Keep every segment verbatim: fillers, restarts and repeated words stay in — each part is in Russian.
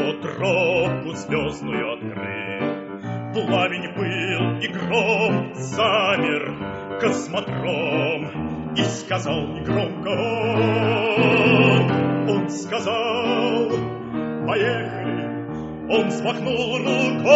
кто тропку звездную открыл. Пламень был и гром, замер космодром, и сказал негромко он, он сказал, поехали. Он взмахнул рукой,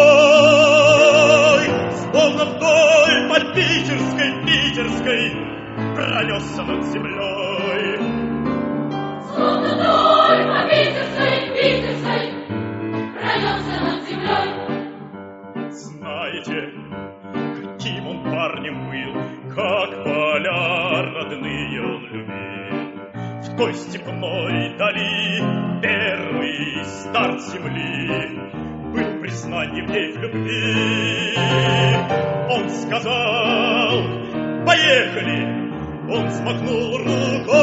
словно вдоль по Питерской, Питерской пронесся над землей. Словно вдоль по Питерской, Питерской пронесся над землей. Знаете, каким он парнем был, как поля родные он любил. В той степной дали первый старт земли был признанием ей в любви. Он сказал, поехали, он взмахнул рукой,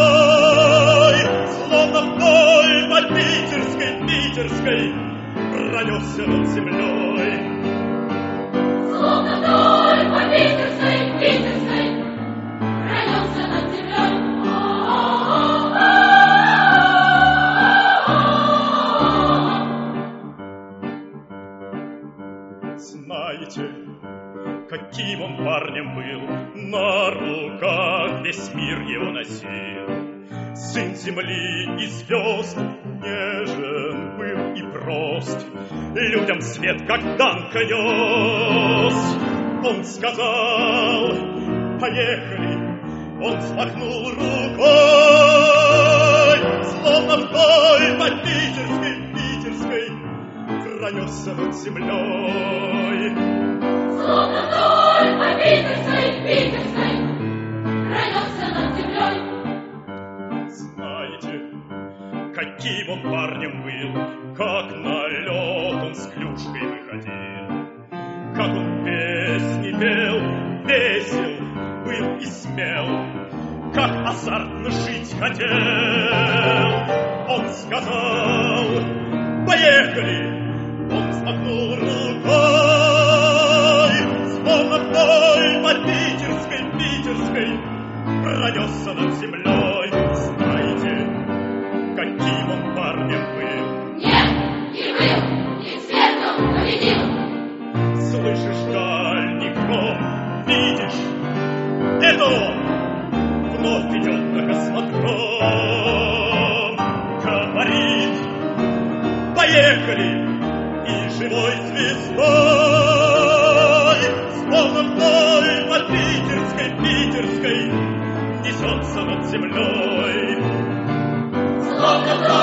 словно вдоль по Питерской, Питерской пронесся над землей. Словно вдоль по Питерской, Питерской пронесся над землей. Знаете, каким он парнем был, на руках весь мир его носил. Сын земли и звезд, нежен был и прост, людям свет как Данка нес. Он сказал, поехали, он взмахнул рукой, словно вдоль по Питерской, Питерской пронесся над землей. Словно вдоль по Питерской, Питерской пронесся над землей. Знаете, каким он парнем был, как на лед он с клюшкой выходил, как он песни пел, весел был и смел, как азартно жить хотел. Он сказал, поехали, он взмахнул рукой, словно вдоль по Питерской, Питерской пронесся над землей. Знаете, каким он парнем был? Нет, не был, не светом победил. Слышишь дальний гром, видишь, это он вновь идет на космодром. Говорит, поехали, и живой звездой, словно вдоль по Питерской, Питерской несется над землей. Словно вдоль